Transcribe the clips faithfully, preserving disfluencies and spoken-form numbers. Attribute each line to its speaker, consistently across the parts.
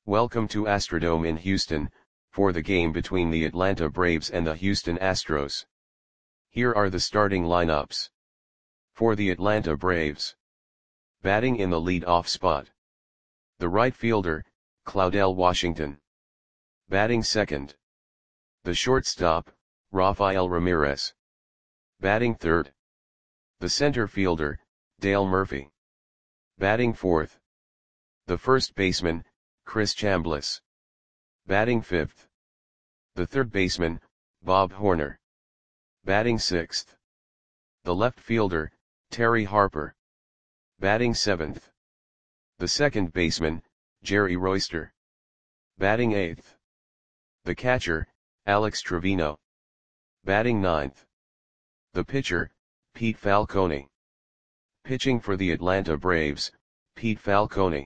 Speaker 1: Welcome to Astrodome in Houston, for the game between the Atlanta Braves and the Houston Astros. Here are the starting lineups. For the Atlanta Braves. Batting in the lead-off spot. The right fielder, Claudell Washington. Batting second. The shortstop, Rafael Ramirez. Batting third. The center fielder, Dale Murphy. Batting fourth. The first baseman, Chris Chambliss. Batting fifth. The third baseman, Bob Horner. Batting sixth. The left fielder, Terry Harper. Batting seventh. The second baseman, Jerry Royster. Batting eighth. The catcher, Alex Trevino. Batting ninth. The pitcher, Pete Falcone. Pitching for the Atlanta Braves, Pete Falcone.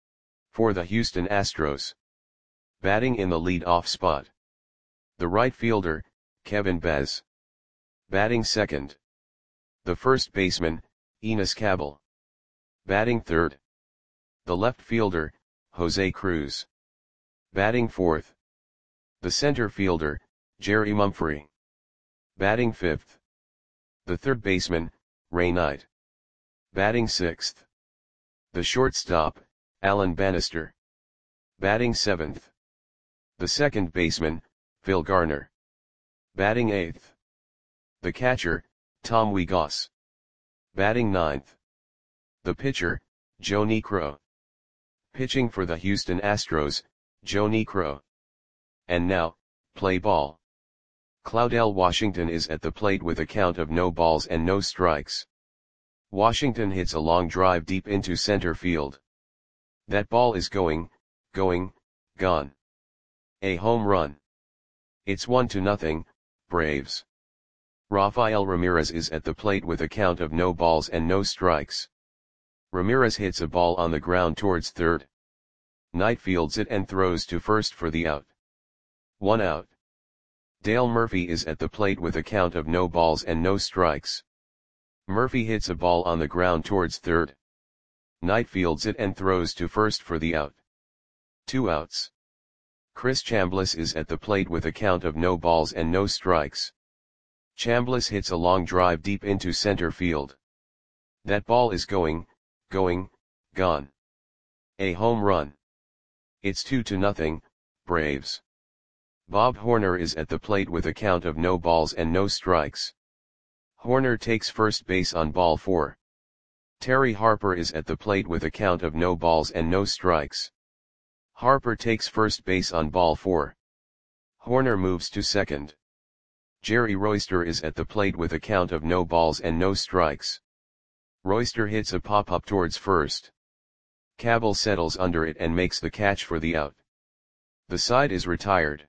Speaker 1: For the Houston Astros. Batting in the lead-off spot. The right fielder, Kevin Bez. Batting second. The first baseman, Enos Cabell. Batting third. The left fielder, Jose Cruz. Batting fourth. The center fielder, Jerry Mumphrey. Batting fifth. The third baseman, Ray Knight. Batting sixth. The shortstop, Alan Bannister. Batting seventh. The second baseman, Phil Garner. Batting eighth. The catcher, Tom Wiegos. Batting ninth. The pitcher, Joe Niekro. Pitching for the Houston Astros, Joe Niekro. And now, play ball. Claudell Washington is at the plate with a count of no balls and no strikes. Washington hits a long drive deep into center field. That ball is going, going, gone. A home run. It's one to nothing, Braves. Rafael Ramirez is at the plate with a count of no balls and no strikes. Ramirez hits a ball on the ground towards third. Knight fields it and throws to first for the out. One out. Dale Murphy is at the plate with a count of no balls and no strikes. Murphy hits a ball on the ground towards third. Knight fields it and throws to first for the out. Two outs. Chris Chambliss is at the plate with a count of no balls and no strikes. Chambliss hits a long drive deep into center field. That ball is going, going, gone. A home run. It's two to nothing, Braves. Bob Horner is at the plate with a count of no balls and no strikes. Horner takes first base on ball four. Terry Harper is at the plate with a count of no balls and no strikes. Harper takes first base on ball four. Horner moves to second. Jerry Royster is at the plate with a count of no balls and no strikes. Royster hits a pop-up towards first. Cabell settles under it and makes the catch for the out. The side is retired.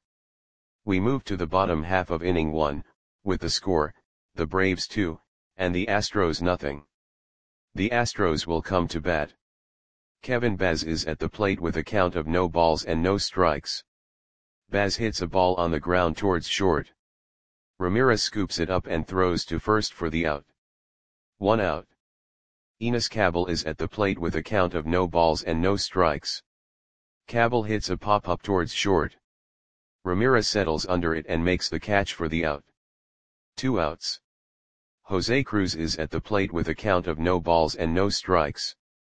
Speaker 1: We move to the bottom half of inning one, with the score, the Braves two, and the Astros nothing. The Astros will come to bat. Kevin Bez is at the plate with a count of no balls and no strikes. Bez hits a ball on the ground towards short. Ramirez scoops it up and throws to first for the out. One out. Enos Cabell is at the plate with a count of no balls and no strikes. Cabell hits a pop-up towards short. Ramirez settles under it and makes the catch for the out. Two outs. Jose Cruz is at the plate with a count of no balls and no strikes.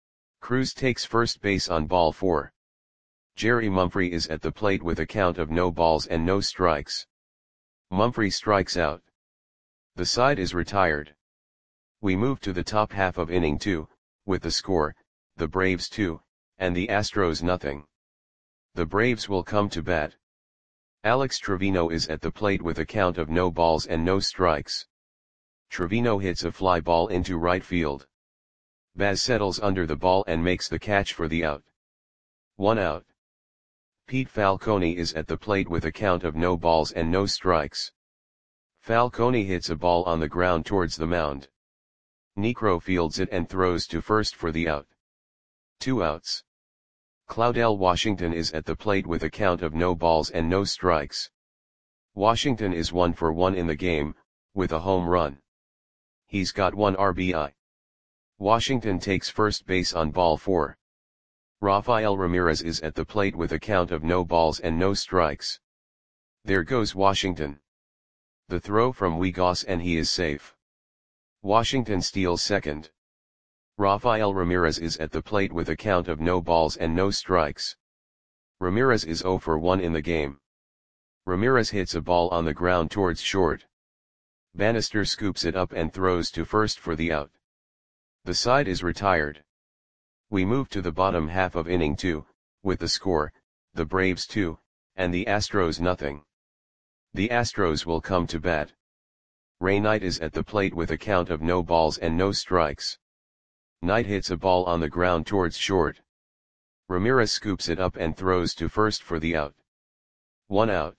Speaker 1: Cruz takes first base on ball four. Jerry Mumphrey is at the plate with a count of no balls and no strikes. Mumphrey strikes out. The side is retired. We move to the top half of inning two, with the score, the Braves two, and the Astros nothing. The Braves will come to bat. Alex Trevino is at the plate with a count of no balls and no strikes. Trevino hits a fly ball into right field. Baz settles under the ball and makes the catch for the out. One out. Pete Falcone is at the plate with a count of no balls and no strikes. Falcone hits a ball on the ground towards the mound. Niekro fields it and throws to first for the out. Two outs. Claudell Washington is at the plate with a count of no balls and no strikes. Washington is one for one in the game, with a home run. He's got one R B I. Washington takes first base on ball four. Rafael Ramirez is at the plate with a count of no balls and no strikes. There goes Washington. The throw from Wiegos and he is safe. Washington steals second. Rafael Ramirez is at the plate with a count of no balls and no strikes. Ramirez is zero for one in the game. Ramirez hits a ball on the ground towards short. Bannister scoops it up and throws to first for the out. The side is retired. We move to the bottom half of inning two, with the score, the Braves two, and the Astros nothing. The Astros will come to bat. Ray Knight is at the plate with a count of no balls and no strikes. Knight hits a ball on the ground towards short. Ramirez scoops it up and throws to first for the out. One out.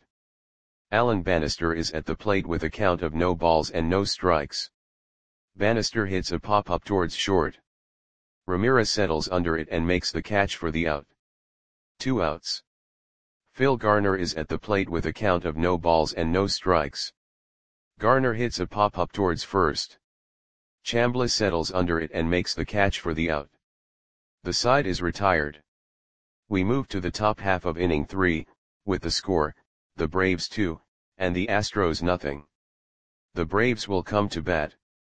Speaker 1: Alan Bannister is at the plate with a count of no balls and no strikes. Bannister hits a pop-up towards short. Ramirez settles under it and makes the catch for the out. Two outs. Phil Garner is at the plate with a count of no balls and no strikes. Garner hits a pop-up towards first. Chambliss settles under it and makes the catch for the out. The side is retired. We move to the top half of inning three, with the score, the Braves two, and the Astros nothing. The Braves will come to bat.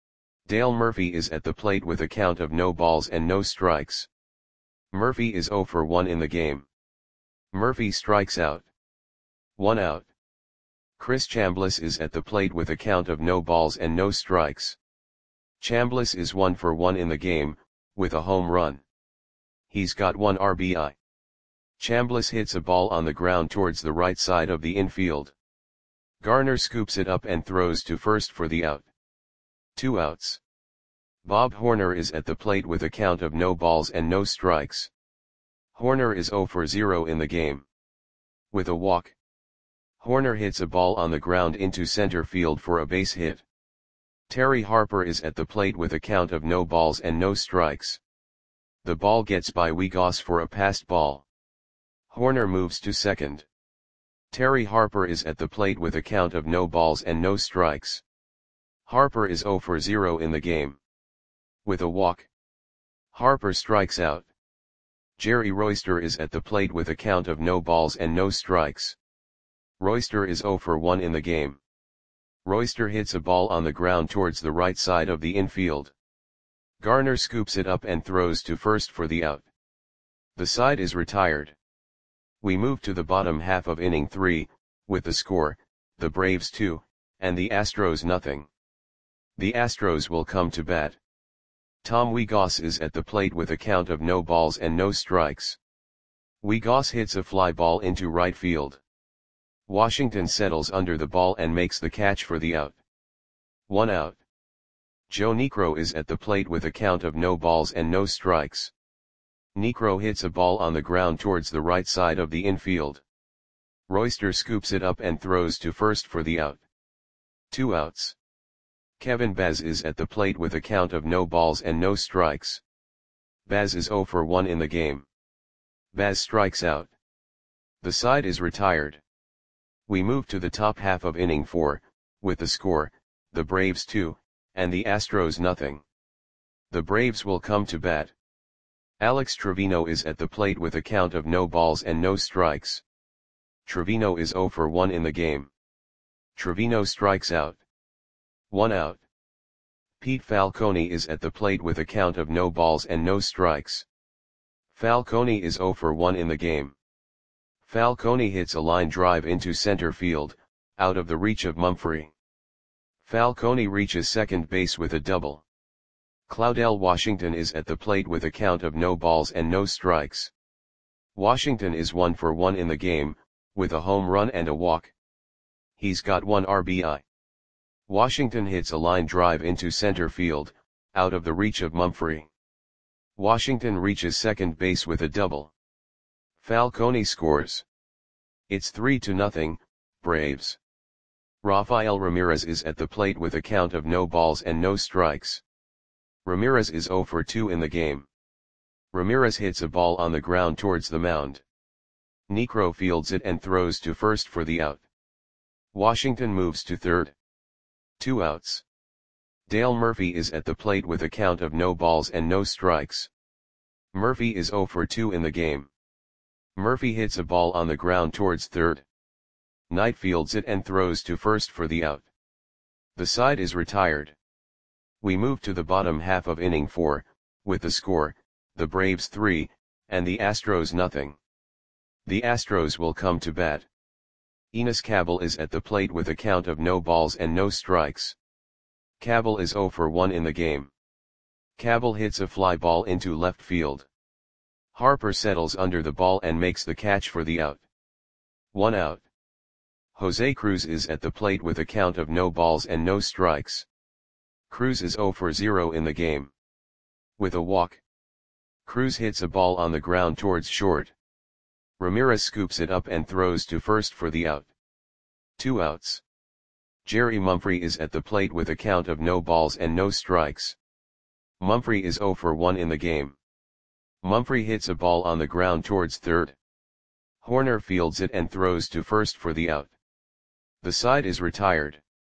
Speaker 1: Dale Murphy is at the plate with a count of no balls and no strikes. Murphy is zero for one in the game. Murphy strikes out. One out. Chris Chambliss is at the plate with a count of no balls and no strikes. Chambliss is one for one in the game, with a home run. He's got one R B I. Chambliss hits a ball on the ground towards the right side of the infield. Garner scoops it up and throws to first for the out. Two outs. Bob Horner is at the plate with a count of no balls and no strikes. Horner is zero for zero in the game. With a walk. Horner hits a ball on the ground into center field for a base hit. Terry Harper is at the plate with a count of no balls and no strikes. The ball gets by Wiegos for a passed ball. Horner moves to second. Terry Harper is at the plate with a count of no balls and no strikes. Harper is zero for zero in the game. With a walk. Harper strikes out. Jerry Royster is at the plate with a count of no balls and no strikes. Royster is zero for one in the game. Royster hits a ball on the ground towards the right side of the infield. Garner scoops it up and throws to first for the out. The side is retired. We move to the bottom half of inning three, with the score, the Braves two, and the Astros nothing. The Astros will come to bat. Tom Wiegos is at the plate with a count of no balls and no strikes. Wiegos hits a fly ball into right field. Washington settles under the ball and makes the catch for the out. One out. Joe Niekro is at the plate with a count of no balls and no strikes. Niekro hits a ball on the ground towards the right side of the infield. Royster scoops it up and throws to first for the out. Two outs. Kevin Baz is at the plate with a count of no balls and no strikes. Baz is zero for one in the game. Baz strikes out. The side is retired. We move to the top half of inning four, with the score, the Braves two, and the Astros nothing. The Braves will come to bat. Alex Trevino is at the plate with a count of no balls and no strikes. Trevino is zero for one in the game. Trevino strikes out. One out. Pete Falcone is at the plate with a count of no balls and no strikes. Falcone is zero for one in the game. Falcone hits a line drive into center field, out of the reach of Mumphrey. Falcone reaches second base with a double. Claudel Washington is at the plate with a count of no balls and no strikes. Washington is one for one in the game, with a home run and a walk. He's got one R B I. Washington hits a line drive into center field, out of the reach of Mumphrey. Washington reaches second base with a double. Falcone scores. It's three to nothing, Braves. Rafael Ramirez is at the plate with a count of no balls and no strikes. Ramirez is zero for two in the game. Ramirez hits a ball on the ground towards the mound. Niekro fields it and throws to first for the out. Washington moves to third. Two outs. Dale Murphy is at the plate with a count of no balls and no strikes. Murphy is zero for two in the game. Murphy hits a ball on the ground towards third. Knight fields it and throws to first for the out. The side is retired. We move to the bottom half of inning four, with the score, the Braves three, and the Astros nothing. The Astros will come to bat. Enos Cabell is at the plate with a count of no balls and no strikes. Cabell is zero for one in the game. Cabell hits a fly ball into left field. Harper settles under the ball and makes the catch for the out. One out. Jose Cruz is at the plate with a count of no balls and no strikes. Cruz is zero for zero in the game. With a walk. Cruz hits a ball on the ground towards short. Ramirez scoops it up and throws to first for the out. Two outs. Jerry Mumphrey is at the plate with a count of no balls and no strikes. Mumphrey is zero for one in the game. Mumphrey hits a ball on the ground towards third. Horner fields it and throws to first for the out. The side is retired.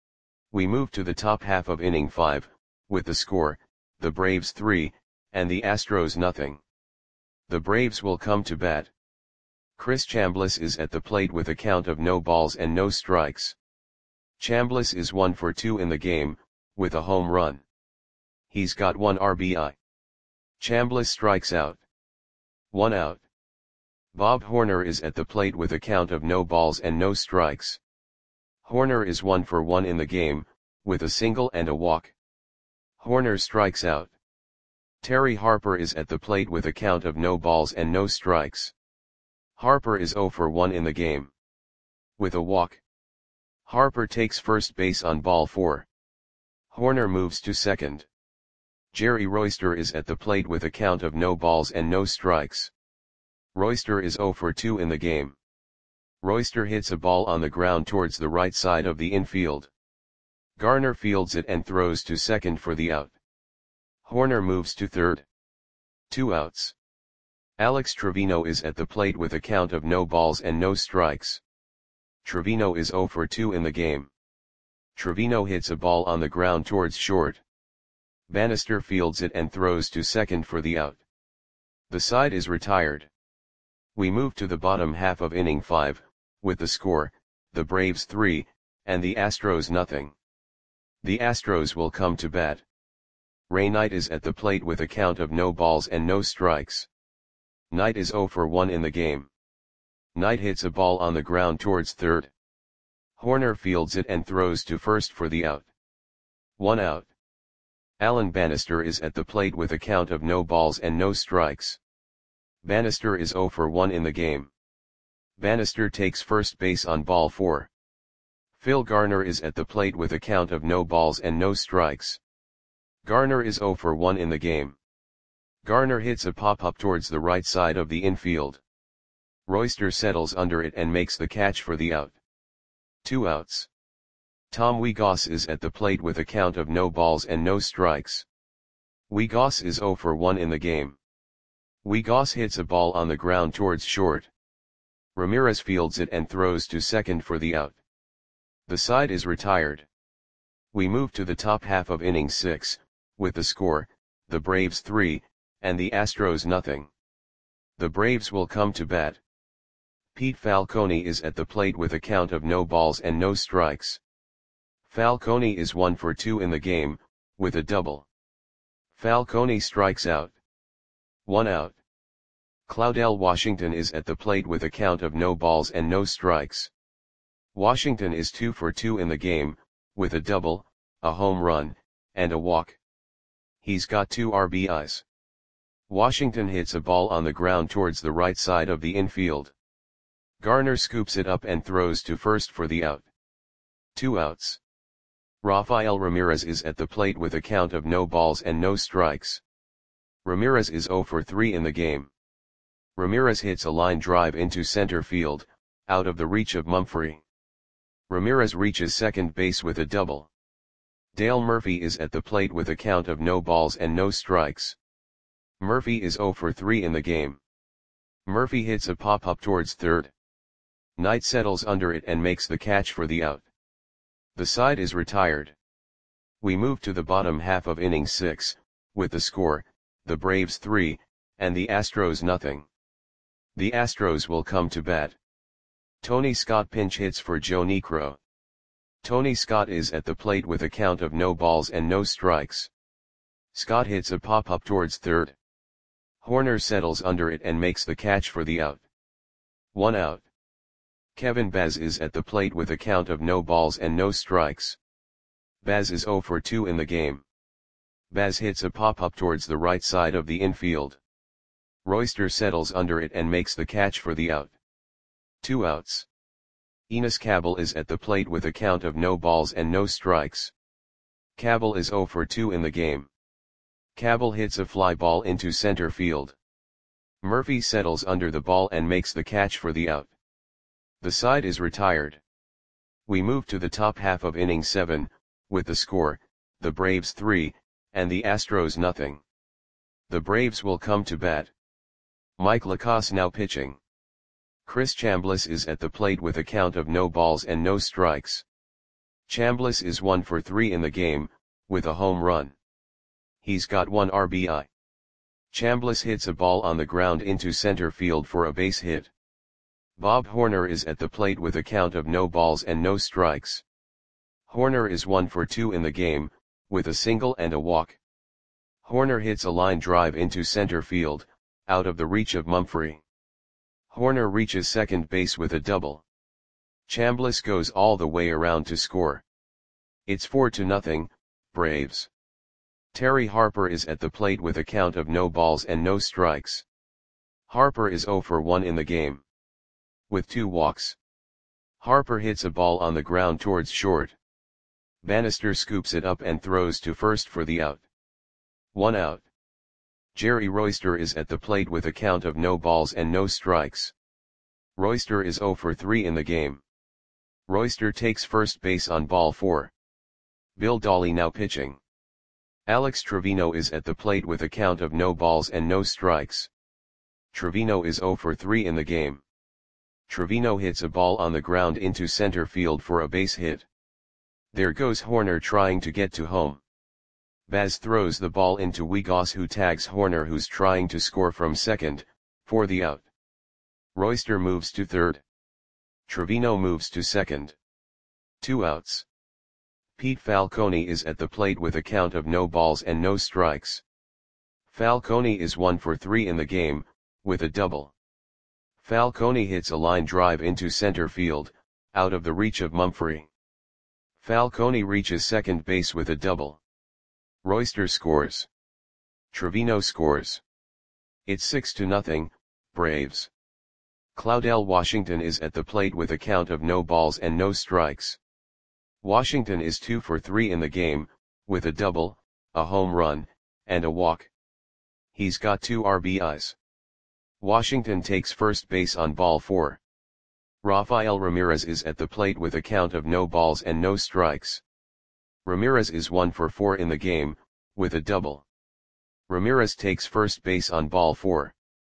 Speaker 1: We move to the top half of inning five, with the score, the Braves three, and the Astros nothing. The Braves will come to bat. Chris Chambliss is at the plate with a count of no balls and no strikes. Chambliss is one for two in the game, with a home run. He's got one R B I. Chambliss strikes out. One out. Bob Horner is at the plate with a count of no balls and no strikes. Horner is one for one in the game, with a single and a walk. Horner strikes out. Terry Harper is at the plate with a count of no balls and no strikes. Harper is zero for one in the game. With a walk. Harper takes first base on ball four. Horner moves to second. Jerry Royster is at the plate with a count of no balls and no strikes. Royster is zero for two in the game. Royster hits a ball on the ground towards the right side of the infield. Garner fields it and throws to second for the out. Horner moves to third. Two outs. Alex Trevino is at the plate with a count of no balls and no strikes. Trevino is zero for two in the game. Trevino hits a ball on the ground towards short. Bannister fields it and throws to second for the out. The side is retired. We move to the bottom half of inning five, with the score, the Braves three, and the Astros nothing. The Astros will come to bat. Ray Knight is at the plate with a count of no balls and no strikes. Knight is zero for one in the game. Knight hits a ball on the ground towards third. Horner fields it and throws to first for the out. One out. Alan Bannister is at the plate with a count of no balls and no strikes. Bannister is zero for one in the game. Bannister takes first base on ball four. Phil Garner is at the plate with a count of no balls and no strikes. Garner is zero for one in the game. Garner hits a pop-up towards the right side of the infield. Royster settles under it and makes the catch for the out. Two outs. Tom Wiegos is at the plate with a count of no balls and no strikes. Wiegos is zero for one in the game. Wiegos hits a ball on the ground towards short. Ramirez fields it and throws to second for the out. The side is retired. We move to the top half of inning six, with the score, the Braves three, and the Astros nothing. The Braves will come to bat. Pete Falcone is at the plate with a count of no balls and no strikes. Falcone is one for two in the game, with a double. Falcone strikes out. One out. Claudel Washington is at the plate with a count of no balls and no strikes. Washington is two for two in the game, with a double, a home run, and a walk. He's got two R B Is. Washington hits a ball on the ground towards the right side of the infield. Garner scoops it up and throws to first for the out. Two outs. Rafael Ramirez is at the plate with a count of no balls and no strikes. Ramirez is zero for three in the game. Ramirez hits a line drive into center field, out of the reach of Mumphrey. Ramirez reaches second base with a double. Dale Murphy is at the plate with a count of no balls and no strikes. Murphy is zero for three in the game. Murphy hits a pop-up towards third. Knight settles under it and makes the catch for the out. The side is retired. We move to the bottom half of inning six, with the score, the Braves three, and the Astros nothing. The Astros will come to bat. Tony Scott pinch hits for Joe Niekro. Tony Scott is at the plate with a count of no balls and no strikes. Scott hits a pop-up towards third. Hoerner settles under it and makes the catch for the out. One out. Kevin Baz is at the plate with a count of no balls and no strikes. Baz is oh for two in the game. Baz hits a pop-up towards the right side of the infield. Royster settles under it and makes the catch for the out. Two outs. Enos Cabell is at the plate with a count of no balls and no strikes. Cabell is oh for two in the game. Cabell hits a fly ball into center field. Murphy settles under the ball and makes the catch for the out. The side is retired. We move to the top half of inning seven, with the score, the Braves three, and the Astros nothing. The Braves will come to bat. Mike Lacasse now pitching. Chris Chambliss is at the plate with a count of no balls and no strikes. Chambliss is one for three in the game, with a home run. He's got one R B I. Chambliss hits a ball on the ground into center field for a base hit. Bob Hoerner is at the plate with a count of no balls and no strikes. Hoerner is one for two in the game, with a single and a walk. Hoerner hits a line drive into center field, out of the reach of Mumphrey. Hoerner reaches second base with a double. Chambliss goes all the way around to score. It's four to nothing, Braves. Terry Harper is at the plate with a count of no balls and no strikes. Harper is oh for one in the game. With two walks. Harper hits a ball on the ground towards short. Bannister scoops it up and throws to first for the out. One out. Jerry Royster is at the plate with a count of no balls and no strikes. Royster is oh for three in the game. Royster takes first base on ball four. Bill Dawley now pitching. Alex Trevino is at the plate with a count of no balls and no strikes. Trevino is oh for three in the game. Trevino hits a ball on the ground into center field for a base hit. There goes Hoerner trying to get to home. Baz throws the ball into Wiggos, who tags Hoerner, who's trying to score from second, for the out. Royster moves to third. Trevino moves to second. Two outs. Pete Falcone is at the plate with a count of no balls and no strikes. Falcone is one for three in the game, with a double. Falcone hits a line drive into center field, out of the reach of Mumphrey. Falcone reaches second base with a double. Royster scores. Trevino scores. It's six to nothing, Braves. Claudell Washington is at the plate with a count of no balls and no strikes. Washington is two for three in the game, with a double, a home run, and a walk. He's got two R B Is. Washington takes first base on ball four. Rafael Ramirez is at the plate with a count of no balls and no strikes. Ramirez is one for four in the game, with a double. Ramirez takes first base on ball four.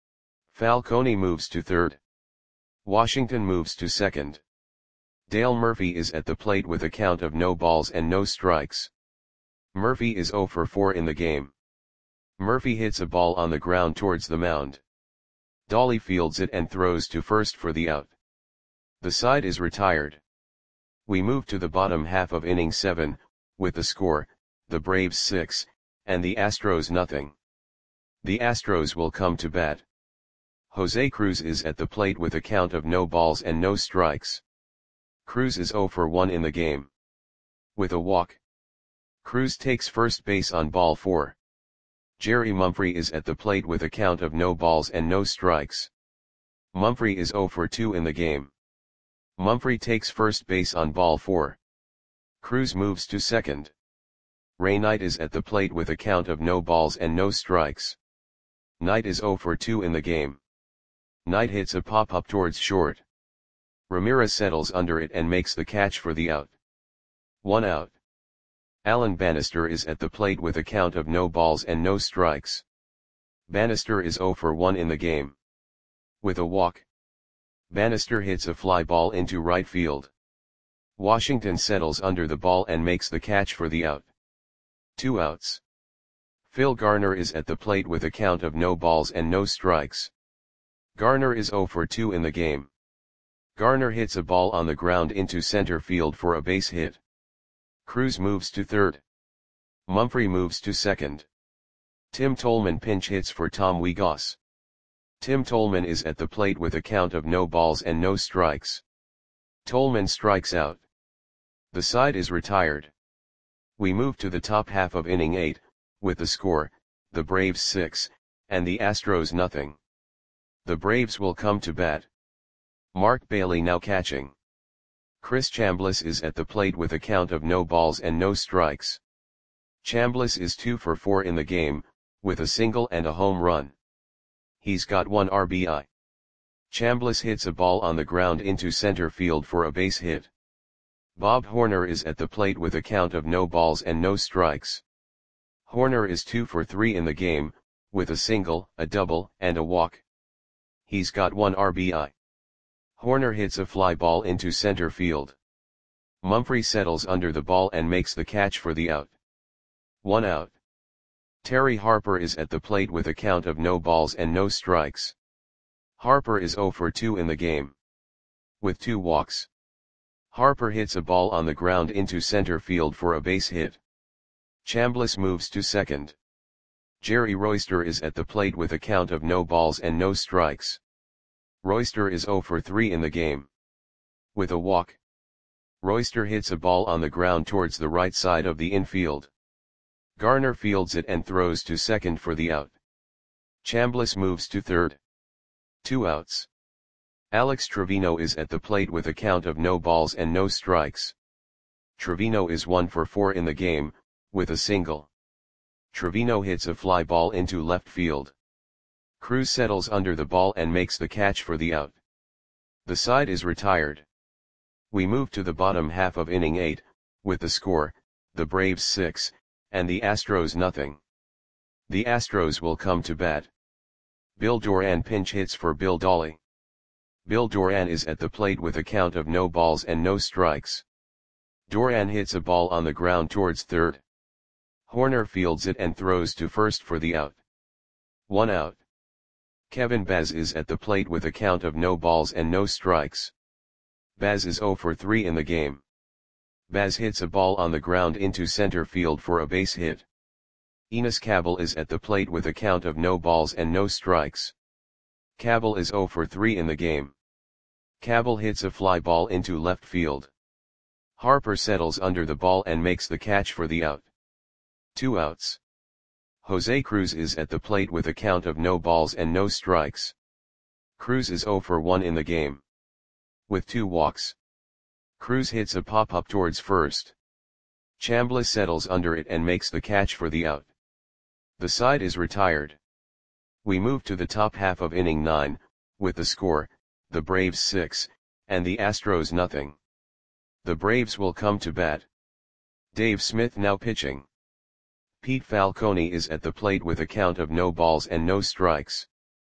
Speaker 1: Falcone moves to third. Washington moves to second. Dale Murphy is at the plate with a count of no balls and no strikes. Murphy is oh for four in the game. Murphy hits a ball on the ground towards the mound. Dawley fields it and throws to first for the out. The side is retired. We move to the bottom half of inning seven, with the score, the Braves six, and the Astros nothing. The Astros will come to bat. Jose Cruz is at the plate with a count of no balls and no strikes. Cruz is oh for one in the game. With a walk. Cruz takes first base on ball four. Jerry Mumphrey is at the plate with a count of no balls and no strikes. Mumphrey is oh for two in the game. Mumphrey takes first base on ball four. Cruz moves to second. Ray Knight is at the plate with a count of no balls and no strikes. Knight is oh for two in the game. Knight hits a pop-up towards short. Ramirez settles under it and makes the catch for the out. One out. Alan Bannister is at the plate with a count of no balls and no strikes. Bannister is oh for one in the game. With a walk. Bannister hits a fly ball into right field. Washington settles under the ball and makes the catch for the out. Two outs. Phil Garner is at the plate with a count of no balls and no strikes. Garner is zero for two in the game. Garner hits a ball on the ground into center field for a base hit. Cruz moves to third. Mumphrey moves to second. Tim Tolman pinch hits for Tom Wiegos. Tim Tolman is at the plate with a count of no balls and no strikes. Tolman strikes out. The side is retired. We move to the top half of inning eight, with the score, the Braves six, and the Astros nothing. The Braves will come to bat. Mark Bailey now catching. Chris Chambliss is at the plate with a count of no balls and no strikes. Chambliss is two for four in the game, with a single and a home run. He's got one R B I. Chambliss hits a ball on the ground into center field for a base hit. Bob Horner is at the plate with a count of no balls and no strikes. Horner is two for three in the game, with a single, a double, and a walk. He's got one R B I. Horner hits a fly ball into center field. Mumphrey settles under the ball and makes the catch for the out. One out. Terry Harper is at the plate with a count of no balls and no strikes. Harper is zero for two in the game. With two walks. Harper hits a ball on the ground into center field for a base hit. Chambliss moves to second. Jerry Royster is at the plate with a count of no balls and no strikes. Royster is zero for three in the game. With a walk. Royster hits a ball on the ground towards the right side of the infield. Garner fields it and throws to second for the out. Chambliss moves to third. Two outs. Alex Trevino is at the plate with a count of no balls and no strikes. Trevino is one for four in the game, with a single. Trevino hits a fly ball into left field. Cruz settles under the ball and makes the catch for the out. The side is retired. We move to the bottom half of inning eight, with the score, the Braves six, and the Astros nothing. The Astros will come to bat. Bill Doran pinch hits for Bill Dolly. Bill Doran is at the plate with a count of no balls and no strikes. Doran hits a ball on the ground towards third. Horner fields it and throws to first for the out. One out. Kevin Baz is at the plate with a count of no balls and no strikes. Baz is zero for three in the game. Baz hits a ball on the ground into center field for a base hit. Enos Cabell is at the plate with a count of no balls and no strikes. Cabell is zero for three in the game. Cabell hits a fly ball into left field. Harper settles under the ball and makes the catch for the out. Two outs. Jose Cruz is at the plate with a count of no balls and no strikes. Cruz is zero for one in the game. With two walks. Cruz hits a pop-up towards first. Chambliss settles under it and makes the catch for the out. The side is retired. We move to the top half of inning nine, with the score, the Braves six, and the Astros nothing. The Braves will come to bat. Dave Smith now pitching. Pete Falcone is at the plate with a count of no balls and no strikes.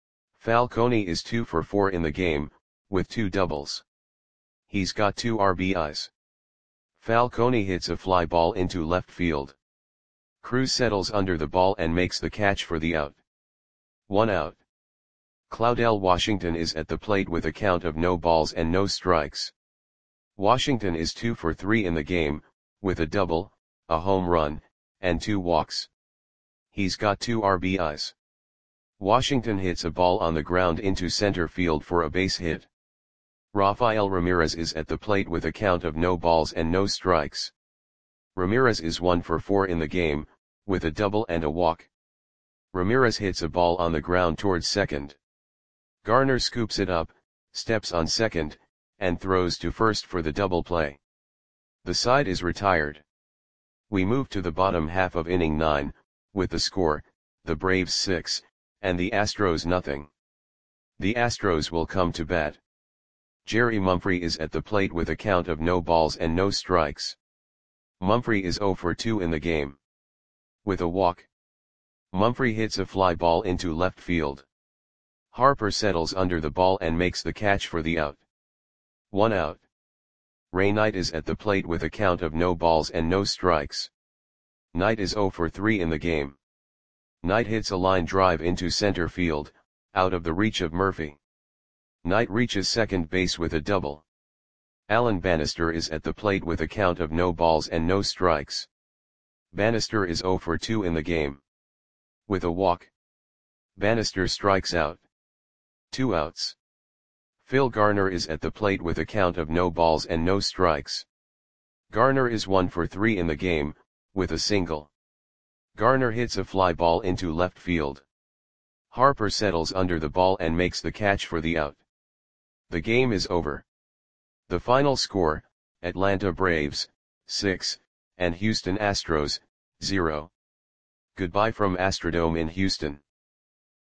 Speaker 1: Falcone is two for four in the game, with two doubles. He's got two R B Is. Falcone hits a fly ball into left field. Cruz settles under the ball and makes the catch for the out. One out. Claudel Washington is at the plate with a count of no balls and no strikes. Washington is two for three in the game, with a double, a home run, and two walks. He's got two R B Is. Washington hits a ball on the ground into center field for a base hit. Rafael Ramirez is at the plate with a count of no balls and no strikes. Ramirez is one for four in the game, with a double and a walk. Ramirez hits a ball on the ground towards second. Garner scoops it up, steps on second, and throws to first for the double play. The side is retired. We move to the bottom half of inning nine, with the score, the Braves six, and the Astros nothing. The Astros will come to bat. Jerry Mumphrey is at the plate with a count of no balls and no strikes. Mumphrey is zero for two in the game. With a walk. Mumphrey hits a fly ball into left field. Harper settles under the ball and makes the catch for the out. One out. Ray Knight is at the plate with a count of no balls and no strikes. Knight is zero for three in the game. Knight hits a line drive into center field, out of the reach of Murphy. Knight reaches second base with a double. Alan Bannister is at the plate with a count of no balls and no strikes. Bannister is zero for two in the game. With a walk, Bannister strikes out. Two outs. Phil Garner is at the plate with a count of no balls and no strikes. Garner is one for three in the game, with a single. Garner hits a fly ball into left field. Harper settles under the ball and makes the catch for the out. The game is over. The final score, Atlanta Braves, six, and Houston Astros, zero. Goodbye from Astrodome in Houston.